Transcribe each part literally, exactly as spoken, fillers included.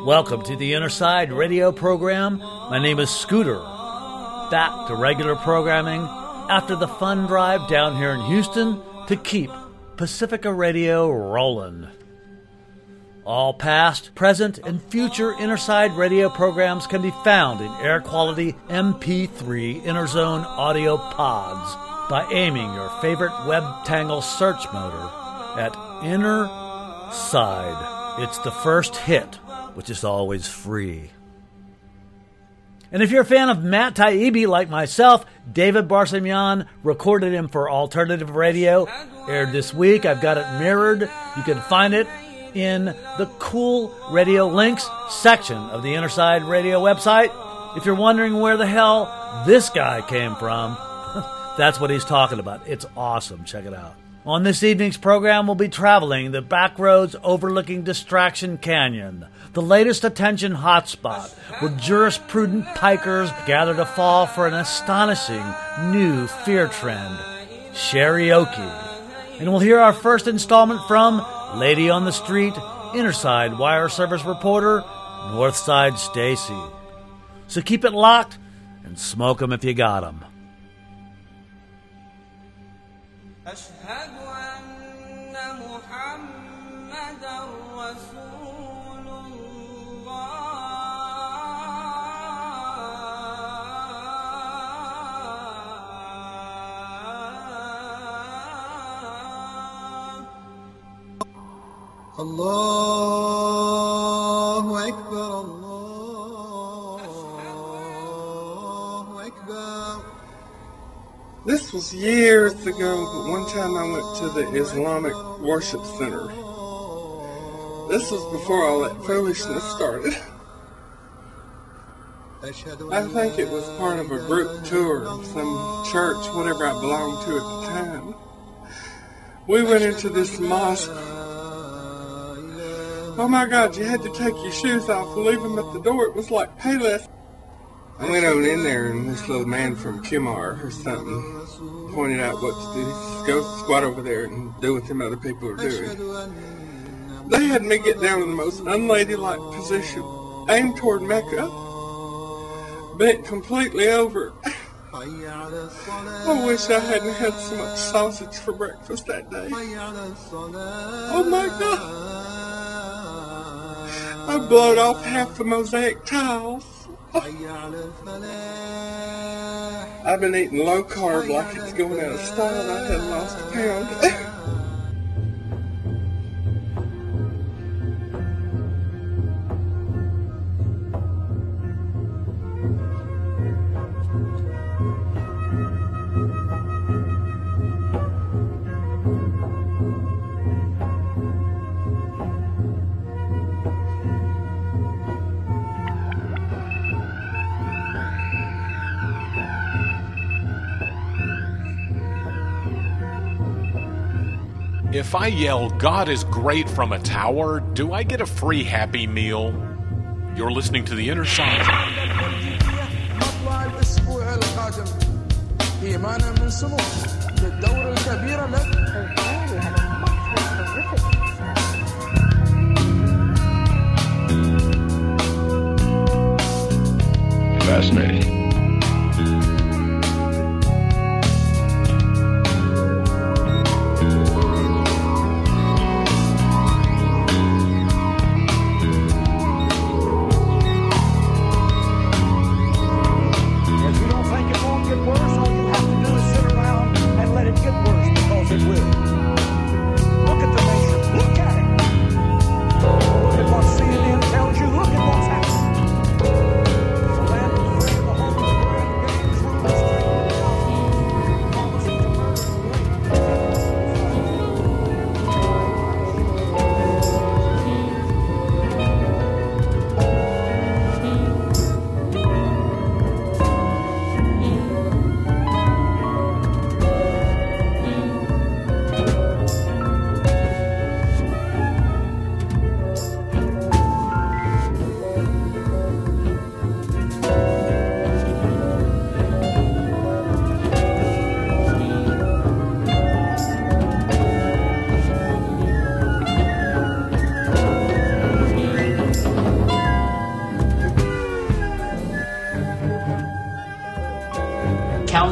Welcome to the Inner Side radio program. My name is Scooter. Back to regular programming after the fun drive down here in Houston to keep Pacifica Radio rolling. All past, present, and future Inner Side radio programs can be found in air-quality M P three Interzone audio pods by aiming your favorite WebTangle search motor at Inner Side. It's the first hit, which is always free. And if you're a fan of Matt Taibbi like myself, David Barsamian recorded him for Alternative Radio, aired this week. I've got it mirrored. You can find it in the Cool Radio Links section of the Inner Side Radio website. If you're wondering where the hell this guy came from, that's what he's talking about. It's awesome. Check it out. On this evening's program, we'll be traveling the back roads overlooking Distraction Canyon, the latest attention hotspot, where jurisprudent pikers gather to fall for an astonishing new fear trend, Sharioki. And we'll hear our first installment from Lady on the Street, Inner Side Wire Service reporter, Northside Stacy. So keep it locked and smoke 'em if you got 'em. Allahu Akbar, Allahu Akbar. This was years ago, but one time I went to the Islamic Worship Center. This was before all that foolishness started. I think it was part of a group tour of some church, whatever I belonged to at the time. We went into this mosque. Oh my God, you had to take your shoes off and leave them at the door. It was like Payless. I went on in there and this little man from Kumar or something pointed out what to do. He said, go squat over there and do what them other people are doing. They had me get down in the most unladylike position, aimed toward Mecca, bent completely over. I wish I hadn't had so much sausage for breakfast that day. Oh my God. I blowed off half the mosaic tiles. I've been eating low carb like it's going out of style and I hadn't lost a pound. If I yell, God is great from a tower, do I get a free Happy Meal? You're listening to The Inner Side. Fascinating. If you don't think it won't get worse, all you have to do is sit around and let it get worse.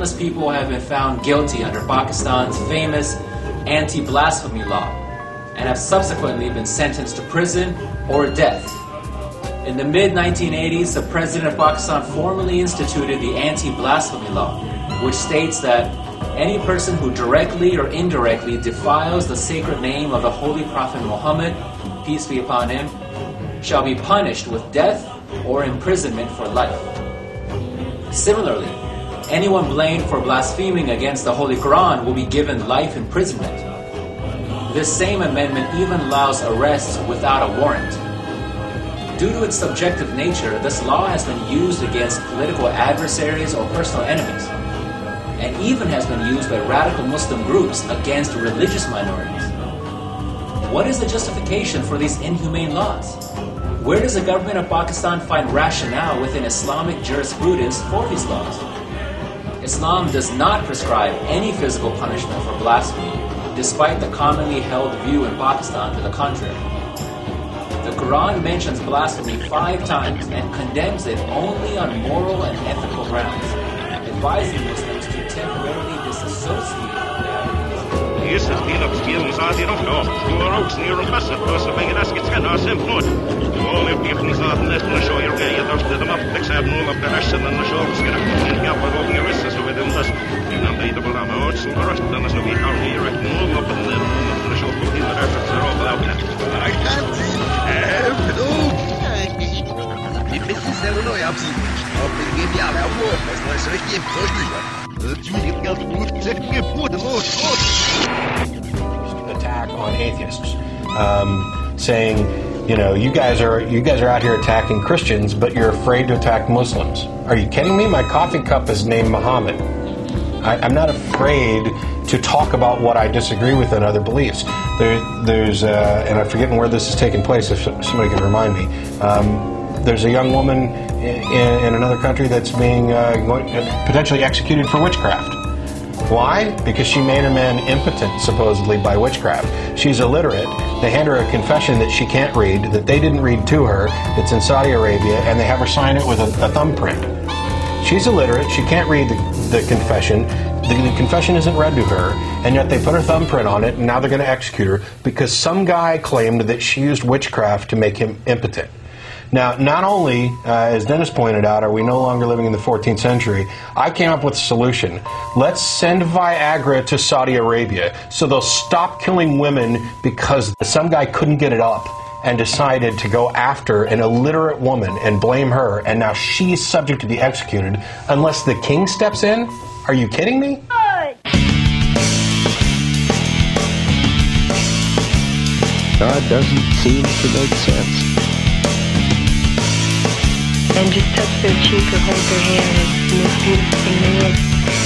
countless people have been found guilty under Pakistan's famous anti-blasphemy law and have subsequently been sentenced to prison or death. In the mid nineteen eighties, the President of Pakistan formally instituted the anti-blasphemy law, which states that any person who directly or indirectly defiles the sacred name of the Holy Prophet Muhammad, peace be upon him, shall be punished with death or imprisonment for life. Similarly, anyone blamed for blaspheming against the Holy Quran will be given life imprisonment. This same amendment even allows arrests without a warrant. Due to its subjective nature, this law has been used against political adversaries or personal enemies, and even has been used by radical Muslim groups against religious minorities. What is the justification for these inhumane laws? Where does the government of Pakistan find rationale within Islamic jurisprudence for these laws? Islam does not prescribe any physical punishment for blasphemy, despite the commonly held view in Pakistan to the contrary. The Quran mentions blasphemy five times and condemns it only on moral and ethical grounds, advising Muslims to temporarily disassociate from their Yes, it's been upscale inside the rough door. Your oaks near a massive person being an ask it's kind of simple. All your people inside the nest will show your gay at to them up, fix have no of the rest and the shoulders get up and help with all your wrists with them thus. You know, they double down the so the rest of them is no be how he right no up and then the shoulder will be the rest of the rope without me. I can't see. Hello. Die beste Stelle neu abziehen. Auf den G B A der Wurf, das weiß richtig attack on atheists, um, saying, you know, you guys are you guys are out here attacking Christians, but you're afraid to attack Muslims. Are you kidding me? My coffee cup is named Muhammad. I, I'm not afraid to talk about what I disagree with and other beliefs. There, there's, uh, and I'm forgetting where this is taking place. If somebody can remind me, um, there's a young woman in, in another country that's being uh, potentially executed for witchcraft. Why? Because she made a man impotent, supposedly, by witchcraft. She's illiterate. They hand her a confession that she can't read, that they didn't read to her. It's in Saudi Arabia, and they have her sign it with a, a thumbprint. She's illiterate. She can't read the, the confession. The, the confession isn't read to her, and yet they put her thumbprint on it, and now they're going to execute her because some guy claimed that she used witchcraft to make him impotent. Now, not only, uh, as Dennis pointed out, are we no longer living in the fourteenth century, I came up with a solution. Let's send Viagra to Saudi Arabia so they'll stop killing women because some guy couldn't get it up and decided to go after an illiterate woman and blame her, and now she's subject to be executed unless the king steps in? Are you kidding me? God doesn't seem to make sense. And just touch their cheek or hold their hand. It's the most beautiful thing in the world.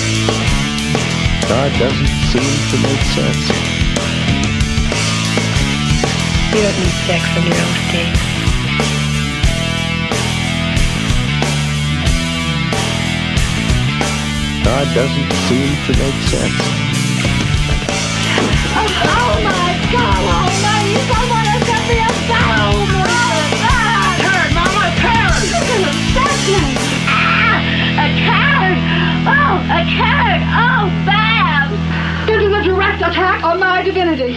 God doesn't seem to make sense. You don't need sex on your own state. God doesn't seem to make sense. Oh, oh my God, almighty, someone has got me a bomb! Ah! A card! Oh, a card! Oh, bam! This is a direct attack on my divinity.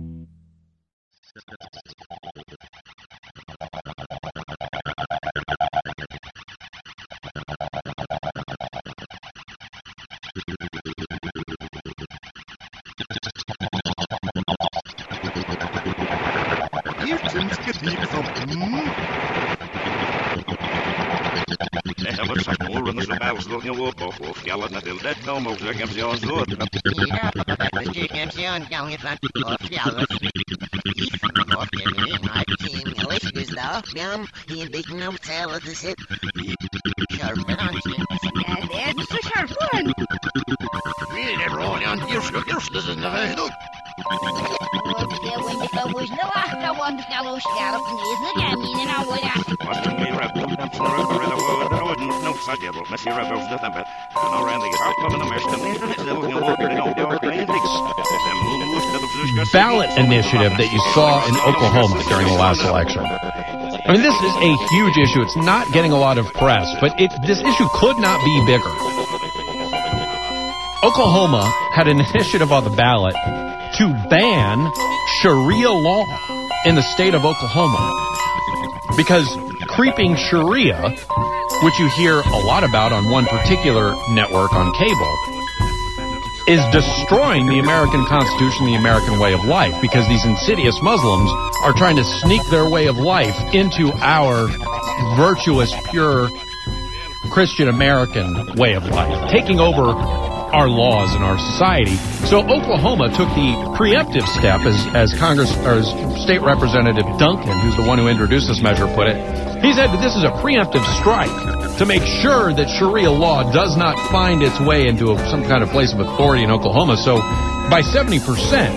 Ballot initiative that you saw in Oklahoma during the last election. I mean, this is a huge issue. It's not getting a lot of press, but it, this issue could not be bigger. Oklahoma had an initiative on the ballot to ban Sharia law in the state of Oklahoma. Because creeping Sharia, which you hear a lot about on one particular network on cable, is destroying the American Constitution, the American way of life, because these insidious Muslims are trying to sneak their way of life into our virtuous, pure Christian American way of life, taking over our laws and our society. So Oklahoma took the preemptive step, as, as Congress or as State Representative Duncan, who's the one who introduced this measure, put it. He said that this is a preemptive strike to make sure that Sharia law does not find its way into a, some kind of place of authority in Oklahoma. So by seventy percent,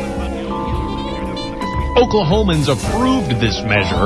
Oklahomans approved this measure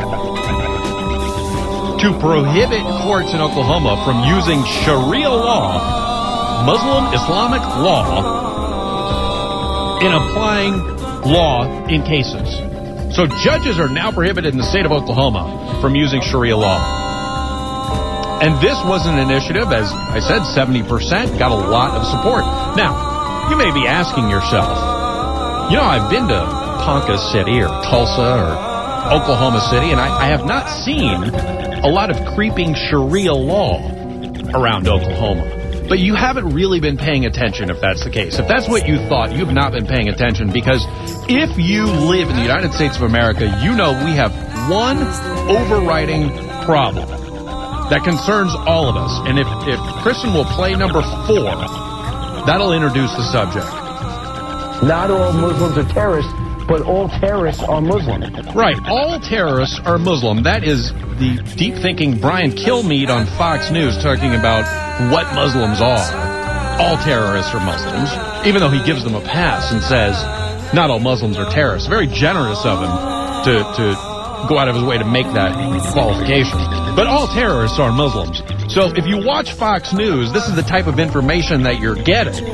to prohibit courts in Oklahoma from using Sharia law, Muslim Islamic law, in applying law in cases. So judges are now prohibited in the state of Oklahoma from using Sharia law. And this was an initiative, as I said, seventy percent, got a lot of support. Now, you may be asking yourself, you know, I've been to Ponca City or Tulsa or Oklahoma City, and I, I have not seen a lot of creeping Sharia law around Oklahoma. But you haven't really been paying attention if that's the case. If that's what you thought, you've not been paying attention, because if you live in the United States of America, you know we have one overriding problem that concerns all of us. And if, if Kristen will play number four, that'll introduce the subject. Not all Muslims are terrorists, but all terrorists are Muslim. Right. All terrorists are Muslim. That is the deep-thinking Brian Kilmeade on Fox News talking about what Muslims are. All terrorists are Muslims, even though he gives them a pass and says not all Muslims are terrorists. Very generous of him to, to go out of his way to make that qualification. But all terrorists are Muslims. So if you watch Fox News, this is the type of information that you're getting.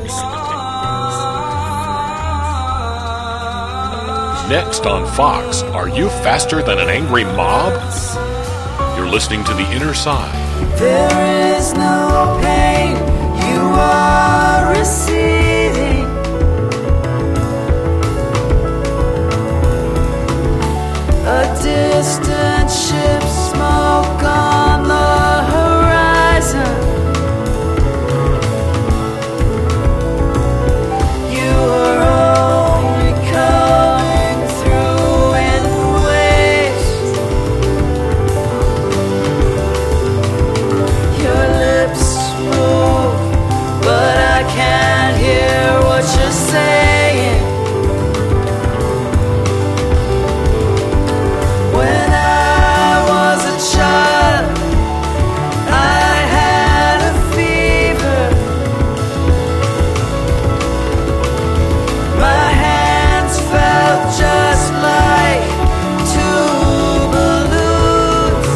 Next on Fox, are you faster than an angry mob? You're listening to The Inner Side. There is no pain you are receding. A distant ship, smoke on the horizon. You are only coming through in waves. Your lips move, but I can't hear what you're saying. When I was a child, I had a fever. My hands felt just like two balloons.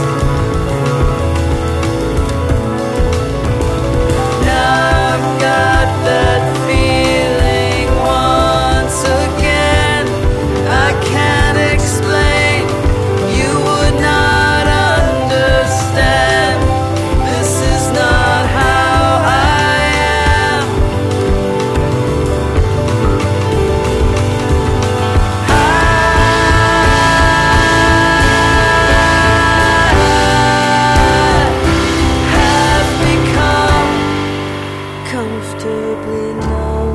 Now I've got that feeling once again. I can't explain, you would not understand. This is not how I am. I have become comfortably numb.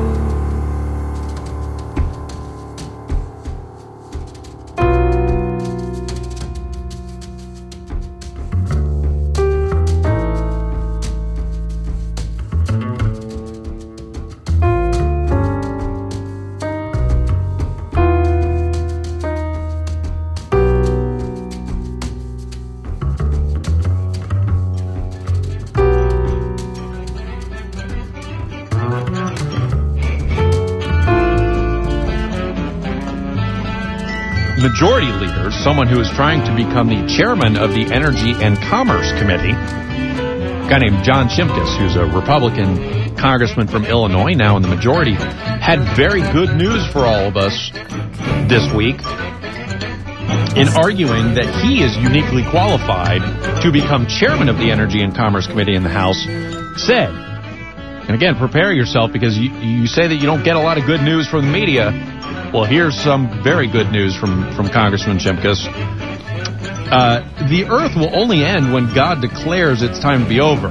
Majority Leader, someone who is trying to become the chairman of the Energy and Commerce Committee, a guy named John Shimkus, who's a Republican congressman from Illinois, now in the majority, had very good news for all of us this week in arguing that he is uniquely qualified to become chairman of the Energy and Commerce Committee in the House. Said And again, prepare yourself because you, you say that you don't get a lot of good news from the media. Well, here's some very good news from, from Congressman Shimkus. Uh, the earth will only end when God declares it's time to be over.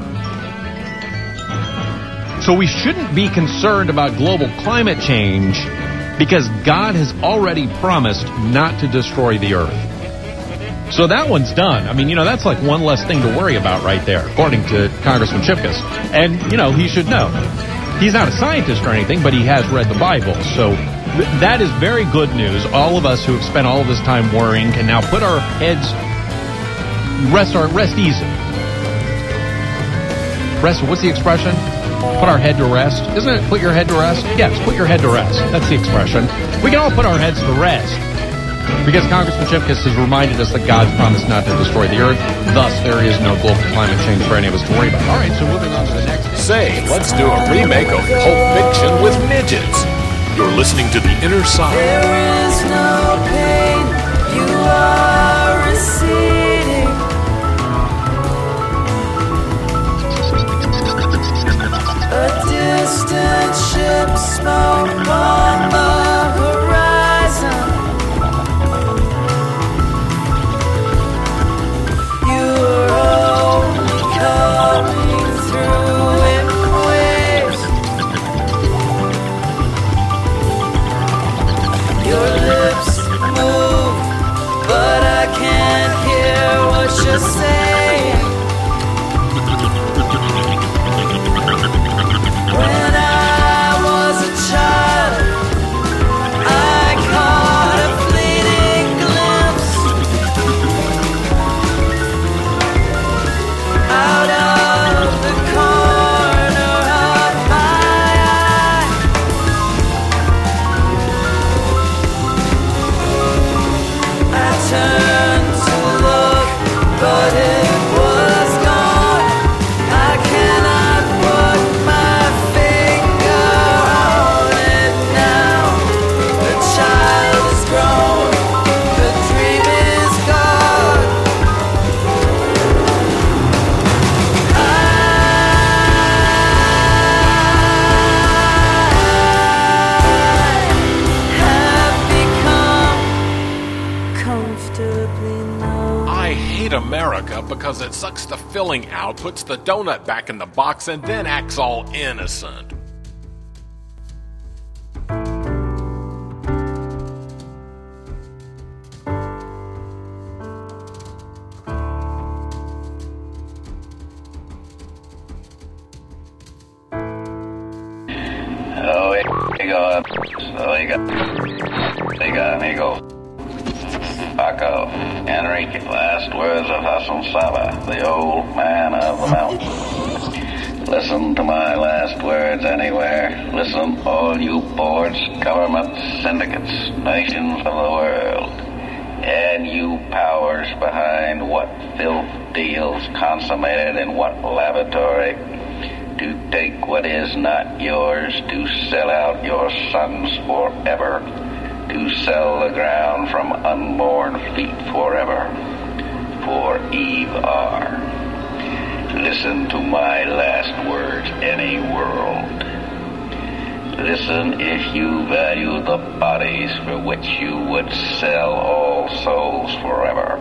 So we shouldn't be concerned about global climate change because God has already promised not to destroy the earth. So that one's done. I mean, you know, that's like one less thing to worry about right there, according to Congressman Shimkus. And, you know, he should know. He's not a scientist or anything, but he has read the Bible. So th- that is very good news. All of us who have spent all of this time worrying can now put our heads, rest our, rest easy. Rest, what's the expression? Put our head to rest. Isn't it put your head to rest? Yes, put your head to rest. That's the expression. We can all put our heads to rest. Because Congressman Shimkus has reminded us that God's promised not to destroy the earth. Thus, there is no global climate change for any of us to worry about. All right, so moving on to the next. Say, let's do a remake of Pulp Fiction with midgets. You're listening to The Inner Side. There is no pain, you are receding. A distant ship smoke on the horizon. Coming through in waves. Your lips move, but I can't hear what you're saying. When I was a child, I caught a fleeting glimpse out of the corner of my eye. I turned to look, but it was gone. I cannot put my finger on it now. The child is grown, the dream is gone. I hate America because it sucks the filling out, puts the donut back in the box, and then acts all innocent. Oiga, oiga, oiga, amigo. Paco, Enrique, last words of Hassan Saba, the old man of the mountain. Listen to my last words anywhere. Listen, all you boards, governments, syndicates, nations of the world, and you powers behind what filth deals consummated in what lavatory, to take what is not yours, to sell out your sons forever, to sell the ground from unborn feet forever, for Eve are. Listen to my last words, any world. Listen if you value the bodies for which you would sell all souls forever.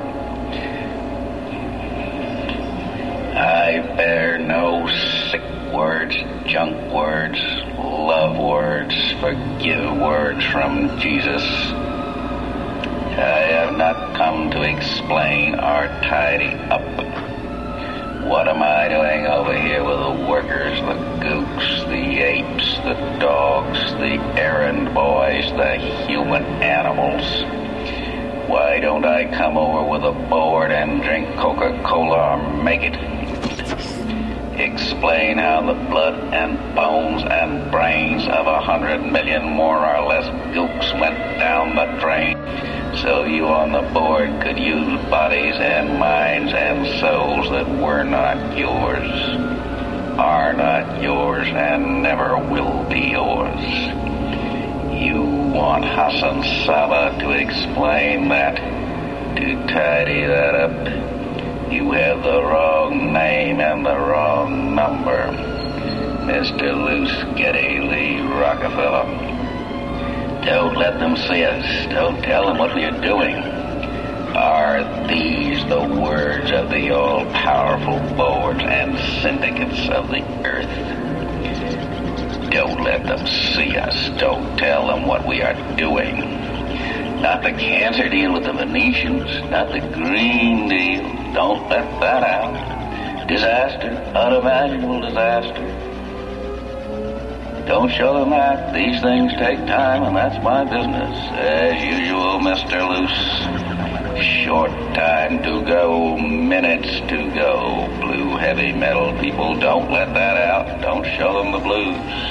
I bear no sick words, junk words, love words, forgive words from Jesus. I have not come to explain or tidy up. What am I doing over here with the workers, the gooks, the apes, the dogs, the errand boys, the human animals? Why don't I come over with a board and drink Coca-Cola or make it? Explain how the blood and bones and brains of a hundred million more or less gooks went down the drain, so you on the board could use bodies and minds and souls that were not yours, are not yours, and never will be yours. You want Hassan Saba to explain that, to tidy that up. You have the wrong name and the wrong number. Mister Luce Getty Lee Rockefeller. Don't let them see us. Don't tell them what we are doing. Are these the words of the all-powerful boards and syndicates of the earth? Don't let them see us. Don't tell them what we are doing. Not the cancer deal with the Venetians, not the Green Deal. Don't let that out. Disaster, unimaginable disaster. Don't show them that. These things take time, and that's my business. As usual, Mister Luce. Short time to go, minutes to go. Blue heavy metal people, don't let that out. Don't show them the blues.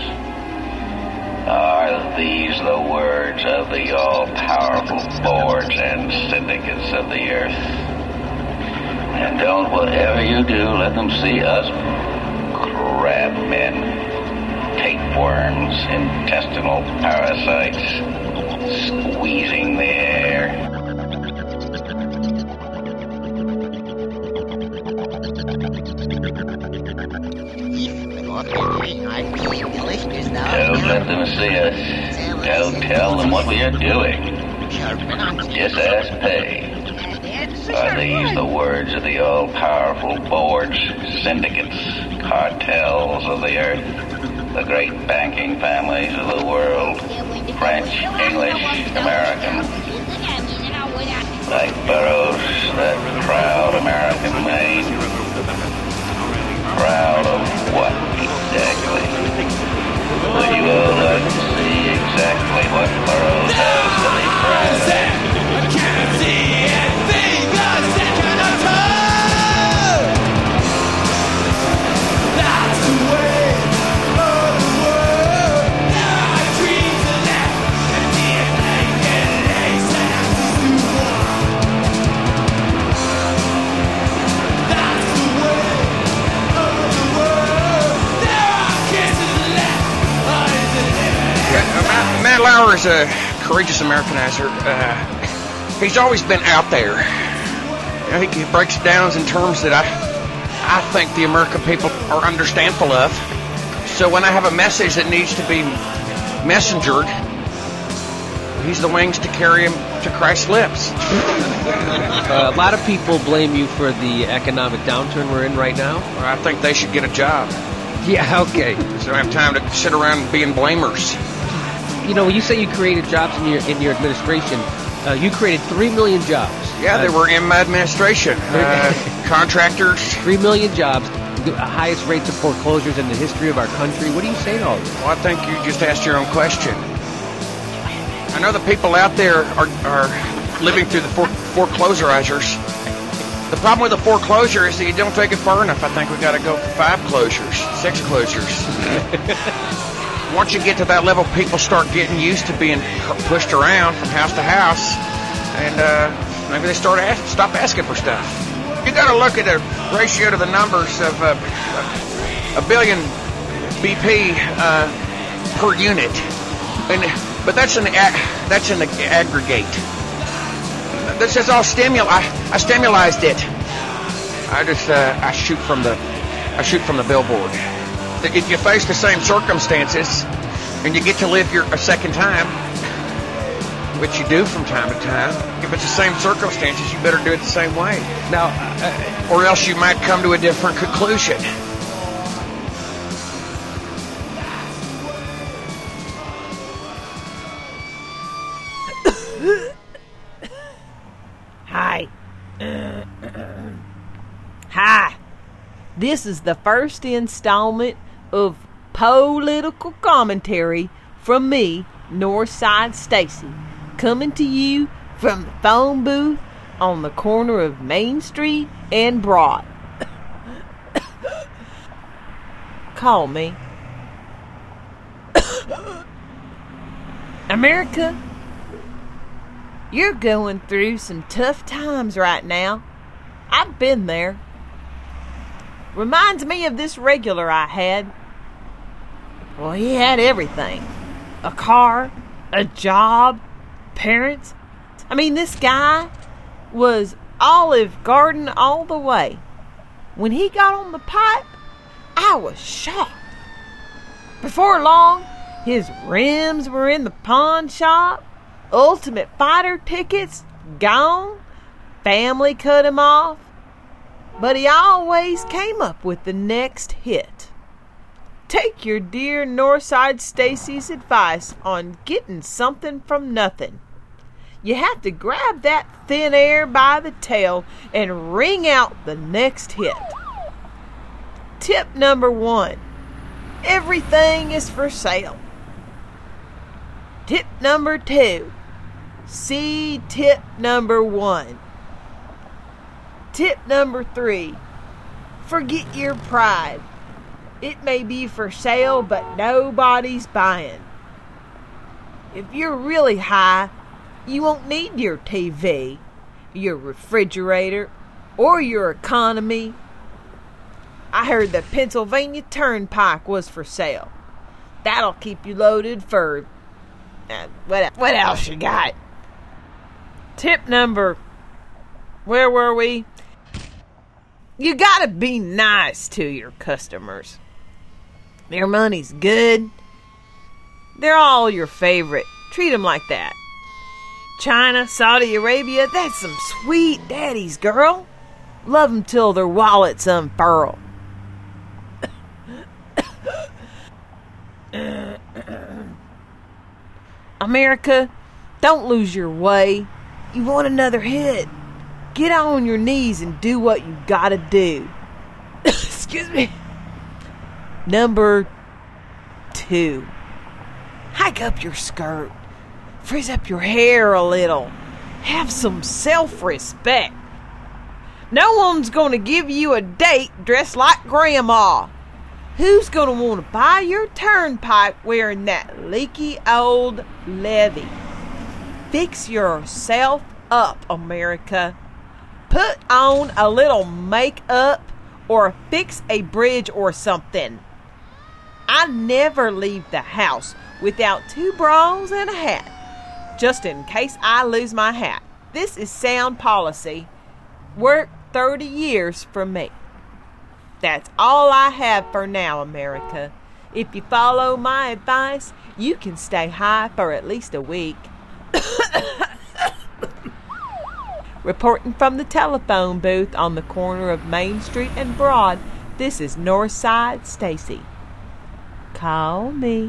Are these the words of the all-powerful boards and syndicates of the earth? And don't, whatever you do, let them see us crabmen, tapeworms, intestinal parasites, squeezing the air. Don't let them see us. Don't tell them what we are doing. Just ask Pay. Are these the words of the all-powerful boards, syndicates, cartels of the earth, the great banking families of the world, French, English, American, like Burroughs, that proud American name? Proud of what exactly? Would you all like to see exactly what Burroughs has to be proud of? I can't see anything a second or two. That's the way of the world. There are dreams and left, and D N A and lace and axes to walk. That's the way of the world. There are kisses left. Matt, Matt Lauer is a courageous Americanizer. Uh, he's always been out there. I think he breaks it down in terms that I, I think the American people are understandful of. So when I have a message that needs to be messengered, he's the wings to carry him to Christ's lips. Uh, a lot of people blame you for the economic downturn we're in right now. Well, I think they should get a job. Yeah, okay. So I don't have time to sit around being blamers. You know, when you say you created jobs in your in your administration, uh, you created three million jobs. Yeah, they uh, were in my administration. Uh, contractors. Three million jobs, the highest rates of foreclosures in the history of our country. What do you say to all this? Well, I think you just asked your own question. I know the people out there are, are living through the fore- foreclosurizers. The problem with the foreclosure is that you don't take it far enough. I think we got to go for five closures, six closures. Once you get to that level, people start getting used to being pushed around from house to house, and uh, maybe they start ask, stop asking for stuff. You got to look at a ratio to the numbers of uh, a billion B P uh, per unit, and but that's an that's an aggregate. This is all stimuli. I, I stimulized it. I just uh, I shoot from the I shoot from the billboard. If you face the same circumstances and you get to live your a second time, which you do from time to time, if it's the same circumstances, you better do it the same way. Now, uh, or else you might come to a different conclusion. Hi. Hi. This is the first installment of political commentary from me, Northside Stacy, coming to you from the phone booth on the corner of Main Street and Broad. Call me. America, you're going through some tough times right now. I've been there. Reminds me of this regular I had. Well, he had everything. A car, a job, parents. I mean, this guy was Olive Garden all the way. When he got on the pipe, I was shocked. Before long, his rims were in the pawn shop, Ultimate Fighter tickets gone, family cut him off, but he always came up with the next hit. Take your dear Northside Stacy's advice on getting something from nothing. You have to grab that thin air by the tail and ring out the next hit. Tip number one, everything is for sale. Tip number two, see tip number one. Tip number three, forget your pride. It may be for sale, but nobody's buying. If you're really high, you won't need your T V, your refrigerator, or your economy. I heard the Pennsylvania Turnpike was for sale. That'll keep you loaded for... Uh, what, what else you got? Tip number... Where were we? You gotta be nice to your customers. Their money's good. They're all your favorite. Treat them like that. China, Saudi Arabia, that's some sweet daddies, girl. Love them till their wallets unfurl. America, don't lose your way. You want another hit? Get on your knees and do what you gotta do. Excuse me. Number two. Hike up your skirt. Frizz up your hair a little. Have some self-respect. No one's gonna give you a date dressed like Grandma. Who's gonna want to buy your turnpike wearing that leaky old levee? Fix yourself up, America. Put on a little makeup or fix a bridge or something. I never leave the house without two bras and a hat, just in case I lose my hat. This is sound policy. Worked thirty years for me. That's all I have for now, America. If you follow my advice, you can stay high for at least a week. Reporting from the telephone booth on the corner of Main Street and Broad, this is Northside Stacy. Call me.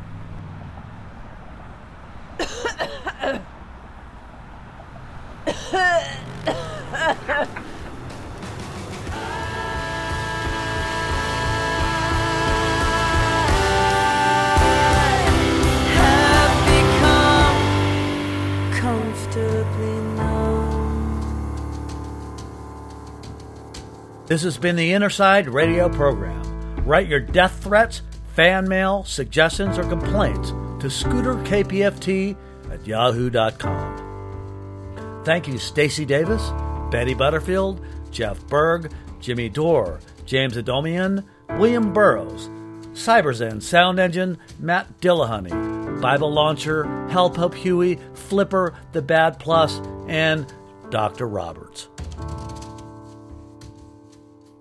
This has been the Inner Side Radio Program. Write your death threats, fan mail, suggestions, or complaints to scooter k p f t at yahoo dot com. Thank you, Stacey Davis, Betty Butterfield, Jeff Berg, Jimmy Dorr, James Adomian, William Burrows, Cyberzen Sound Engine, Matt Dillahunty, Bible Launcher, Help Help Huey, Flipper, The Bad Plus, and Doctor Roberts.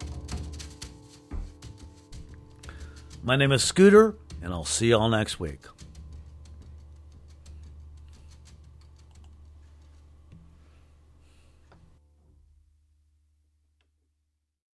My name is Scooter, and I'll see y'all next week.